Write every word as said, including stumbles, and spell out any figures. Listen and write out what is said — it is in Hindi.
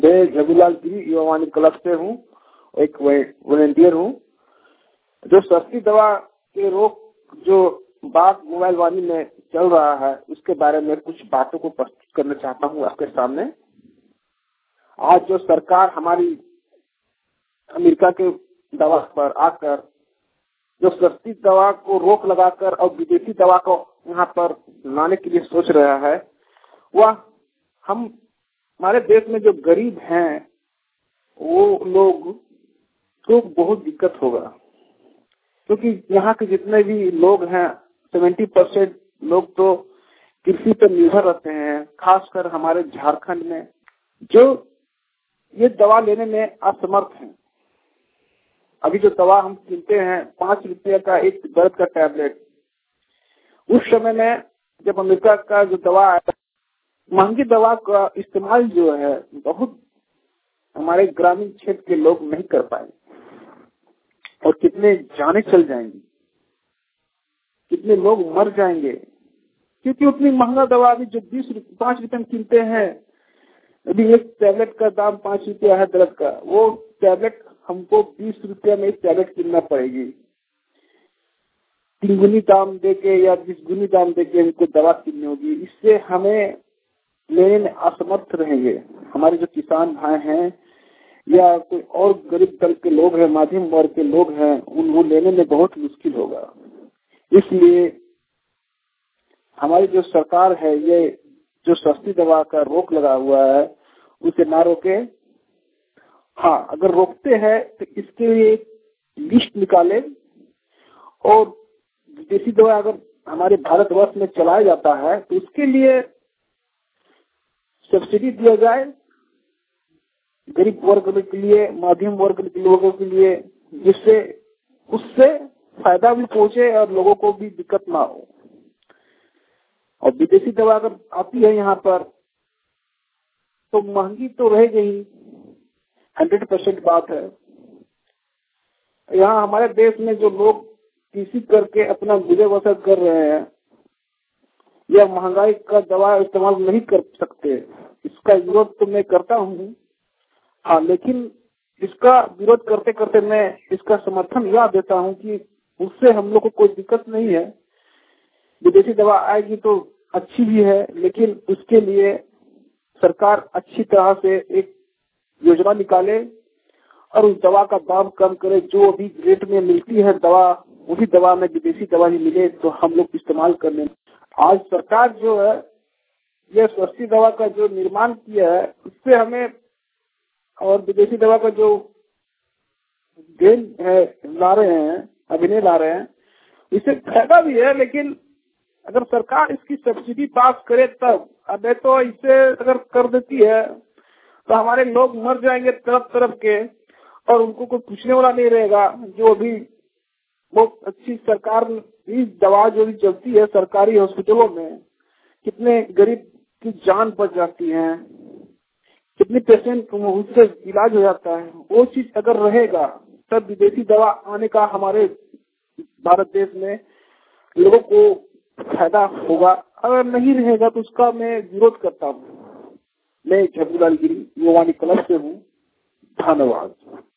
मैं जबूलाल गिरी युवावाणी क्लब से हूँ, एक वॉलंटियर हूँ। जो सस्ती दवा के रोग जो बात मोबाइल वाणी में चल रहा है उसके बारे में कुछ बातों को प्रस्तुत करना चाहता हूँ आपके सामने। आज जो सरकार हमारी अमेरिका के दवा पर आकर जो सस्ती दवा को रोक लगाकर और विदेशी दवा को यहाँ पर लाने के लिए सोच रहा है, वह हम हमारे देश में जो गरीब हैं वो लोग तो बहुत दिक्कत होगा, क्योंकि यहाँ के जितने भी लोग हैं सत्तर परसेंट लोग तो कृषि पर निर्भर रहते हैं। खासकर हमारे झारखंड में जो ये दवा लेने में असमर्थ हैं। अभी जो दवा हम किनते हैं पांच रुपये का एक दर्द का टैबलेट, उस समय में जब अमेरिका का जो दवा है महंगी दवा का इस्तेमाल जो है बहुत हमारे ग्रामीण क्षेत्र के लोग नहीं कर पाए और कितने जाने चल जाएंगे, कितने लोग मर जाएंगे, क्योंकि उतनी महंगा दवा अभी जो बीस पांच रुपए में किनते हैं, अभी एक टैबलेट का दाम पांच रुपया है दर्द का, वो टैबलेट हमको बीस रुपया में एक टैबलेट किनना पड़ेगी। तीन गुनी दाम देके या बीस गुनी दाम देके हमको दवा किननी होगी। इससे हमें लेने में असमर्थ रहेंगे। हमारे जो किसान भाई हैं या कोई और गरीब दल के लोग हैं, मध्यम वर्ग के लोग हैं, उनको लेने में बहुत मुश्किल होगा। इसलिए हमारी जो सरकार है ये जो सस्ती दवा का रोक लगा हुआ है उसे ना रोके। हाँ, अगर रोकते हैं तो इसके लिए लिस्ट निकाले और विदेशी दवा अगर हमारे भारतवर्ष में चलाया जाता है तो उसके लिए सब्सिडी दिया जाए गरीब वर्ग के लिए, मध्यम वर्ग के लोगों के लिए, जिससे उससे फायदा भी पहुंचे और लोगों को भी दिक्कत ना हो। और विदेशी दवा अगर आती है यहाँ पर तो महंगी तो रहेगी ही, हंड्रेड परसेंट बात है। यहाँ हमारे देश में जो लोग कृषि करके अपना गुजर बसर कर रहे हैं या महंगाई का दवा इस्तेमाल नहीं कर सकते, इसका विरोध तो मैं करता हूँ। हाँ, लेकिन इसका विरोध करते करते मैं इसका समर्थन यह देता हूँ कि उससे हम लोग को कोई दिक्कत नहीं है। विदेशी दवा आएगी तो अच्छी भी है, लेकिन उसके लिए सरकार अच्छी तरह से एक योजना निकाले और उस दवा का दाम कम करे। जो अभी रेट में मिलती है दवा, उसी दवा में विदेशी दवा ही मिले तो हम लोग इस्तेमाल कर लें। आज सरकार जो है यह सस्ती दवा का जो निर्माण किया है उससे हमें और विदेशी दवा का जो गेन है ला रहे हैं, अभिनय ला रहे हैं, इससे फायदा भी है। लेकिन अगर सरकार इसकी सब्सिडी पास करे तब, अबे तो इसे अगर कर देती है तो हमारे लोग मर जाएंगे तरफ तरफ के और उनको कोई पूछने वाला नहीं रहेगा। जो अभी बहुत अच्छी सरकार की दवा जो भी चलती है सरकारी हॉस्पिटलों में, कितने गरीब की जान बच जाती है, कितने पेशेंट उससे इलाज हो जाता है। वो चीज अगर रहेगा तब विदेशी दवा आने का हमारे भारत देश में लोगों को फायदा होगा। अगर नहीं रहेगा तो उसका मैं विरोध करता हूँ। मैं जबूलाल गिरी युवावाणी क्लब से हूँ। धन्यवाद।